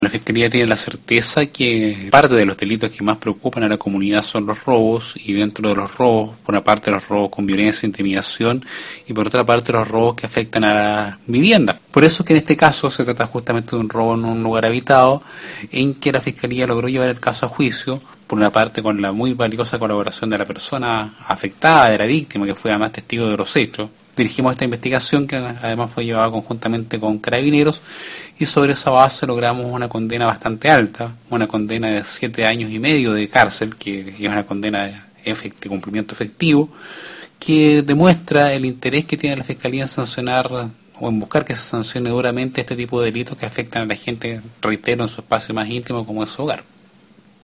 La Fiscalía tiene la certeza que parte de los delitos que más preocupan a la comunidad son los robos, y dentro de los robos, por una parte los robos con violencia, intimidación, y por otra parte los robos que afectan a la vivienda. Por eso que en este caso se trata justamente de un robo en un lugar habitado, en que la Fiscalía logró llevar el caso a juicio, por una parte con la muy valiosa colaboración de la persona afectada, de la víctima, que fue además testigo de los hechos. Dirigimos esta investigación, que además fue llevada conjuntamente con Carabineros, y sobre esa base logramos una condena bastante alta, una condena de 7 años y medio de cárcel, que es una condena de cumplimiento efectivo, que demuestra el interés que tiene la Fiscalía en sancionar o en buscar que se sancione duramente este tipo de delitos que afectan a la gente, reitero, en su espacio más íntimo como es su hogar.